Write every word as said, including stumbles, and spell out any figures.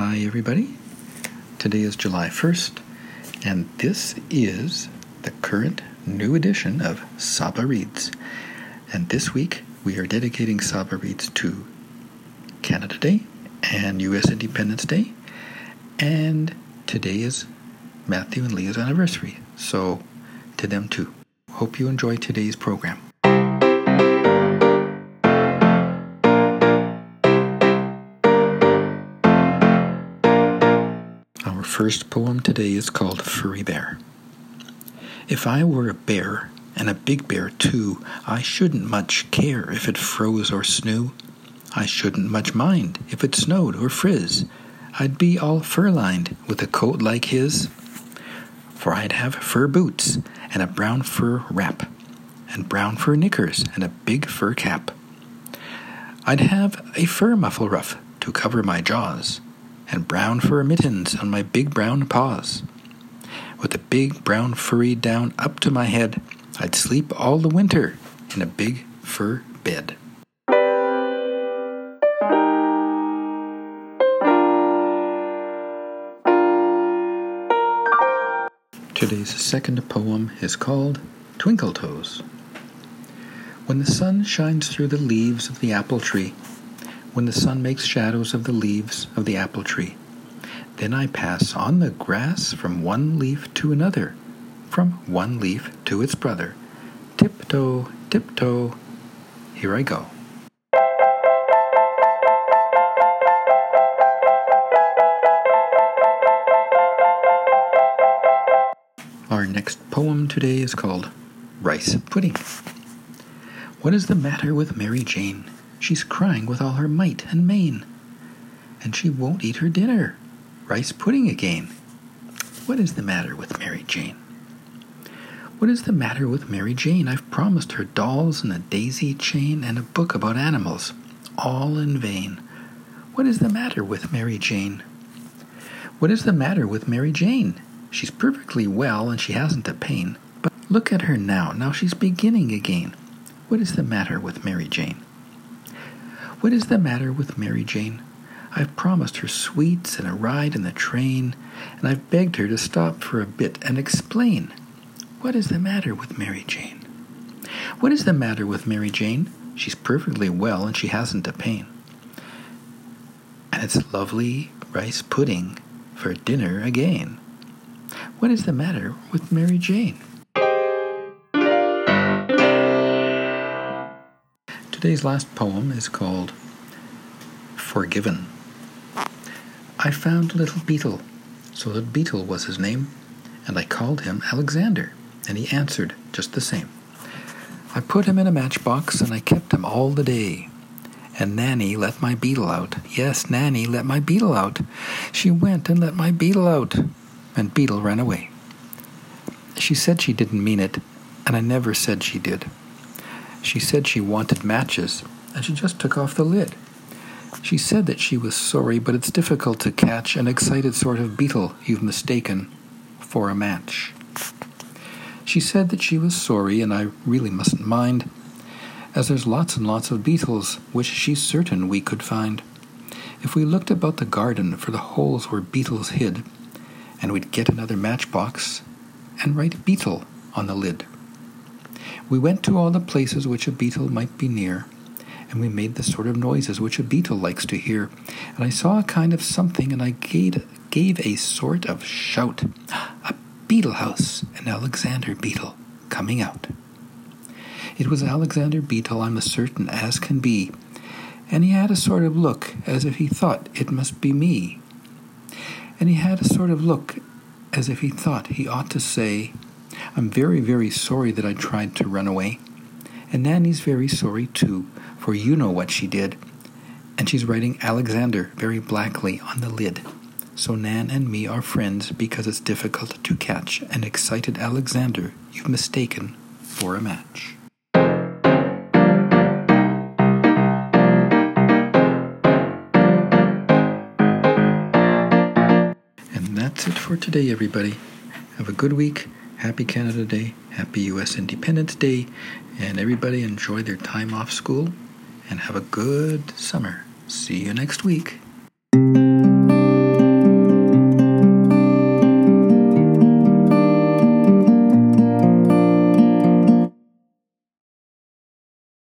Hi everybody, today is July first, and this is the current new edition of Saba Reads. And this week we are dedicating Saba Reads to Canada Day and U S Independence Day, and today is Matthew and Leah's anniversary, so to them too. Hope you enjoy today's program. Our first poem today is called Furry Bear. If I were a bear, and a big bear too, I shouldn't much care if it froze or snew. I shouldn't much mind if it snowed or frizz. I'd be all fur-lined with a coat like his. For I'd have fur boots and a brown fur wrap, and brown fur knickers and a big fur cap. I'd have a fur muffle ruff to cover my jaws, and brown fur mittens on my big brown paws. With a big brown furry down up to my head, I'd sleep all the winter in a big fur bed. Today's second poem is called Twinkle Toes. When the sun shines through the leaves of the apple tree, when the sun makes shadows of the leaves of the apple tree, then I pass on the grass from one leaf to another, from one leaf to its brother. Tiptoe, tiptoe, here I go. Our next poem today is called Rice Pudding. What is the matter with Mary Jane? She's crying with all her might and main, and she won't eat her dinner. Rice pudding again. What is the matter with Mary Jane? What is the matter with Mary Jane? I've promised her dolls and a daisy chain and a book about animals, all in vain. What is the matter with Mary Jane? What is the matter with Mary Jane? She's perfectly well and she hasn't a pain. But look at her now, now she's beginning again. What is the matter with Mary Jane? What is the matter with Mary Jane? I've promised her sweets and a ride in the train, and I've begged her to stop for a bit and explain. What is the matter with Mary Jane? What is the matter with Mary Jane? She's perfectly well and she hasn't a pain. And it's lovely rice pudding for dinner again. What is the matter with Mary Jane? Today's last poem is called Forgiven. I found little Beetle, so that Beetle was his name, and I called him Alexander, and he answered just the same. I put him in a matchbox, and I kept him all the day. And Nanny let my Beetle out. Yes, Nanny let my Beetle out. She went and let my Beetle out, and Beetle ran away. She said she didn't mean it, and I never said she did. She said she wanted matches, and she just took off the lid. She said that she was sorry, but it's difficult to catch an excited sort of beetle you've mistaken for a match. She said that she was sorry, and I really mustn't mind, as there's lots and lots of beetles which she's certain we could find. If we looked about the garden for the holes where beetles hid, and we'd get another matchbox and write beetle on the lid. We went to all the places which a beetle might be near, and we made the sort of noises which a beetle likes to hear. And I saw a kind of something, and I gave, gave a sort of shout. A beetle house, and Alexander Beetle coming out. It was Alexander Beetle, I'm as certain as can be, and he had a sort of look as if he thought it must be me. And he had a sort of look as if he thought he ought to say, I'm very, very sorry that I tried to run away. And Nanny's very sorry too, for you know what she did. And she's writing Alexander very blackly on the lid. So Nan and me are friends because it's difficult to catch an excited Alexander you've mistaken for a match. And that's it for today, everybody. Have a good week. Happy Canada Day, happy U S Independence Day, and everybody enjoy their time off school, and have a good summer. See you next week.